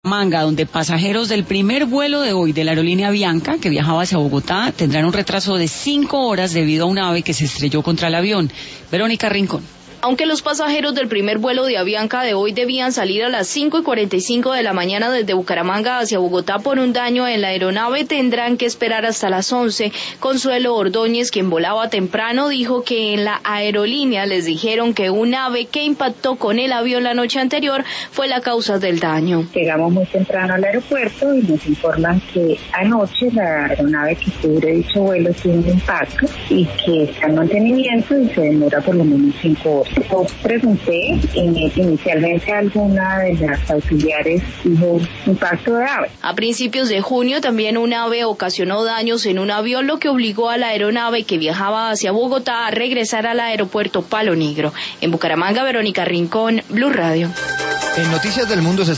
Manga, donde pasajeros del primer vuelo de hoy de la aerolínea Avianca, que viajaba hacia Bogotá, tendrán un retraso de 5 horas debido a un ave que se estrelló contra el avión. Verónica Rincón. Aunque los pasajeros del primer vuelo de Avianca de hoy debían salir a las 5:45 de la mañana desde Bucaramanga hacia Bogotá por un daño en la aeronave, tendrán que esperar hasta las 11. Consuelo Ordóñez, quien volaba temprano, dijo que en la aerolínea les dijeron que un ave que impactó con el avión la noche anterior fue la causa del daño. Llegamos muy temprano al aeropuerto y nos informan que anoche la aeronave que cubre dicho vuelo tiene un impacto y que está en mantenimiento y se demora por lo menos 5 horas. Yo pregunté inicialmente a alguna de las auxiliares, dijo impacto de ave. A principios de junio también un ave ocasionó daños en un avión, lo que obligó a la aeronave que viajaba hacia Bogotá a regresar al aeropuerto Palo Negro. En Bucaramanga, Verónica Rincón, Blue Radio. En Noticias del Mundo se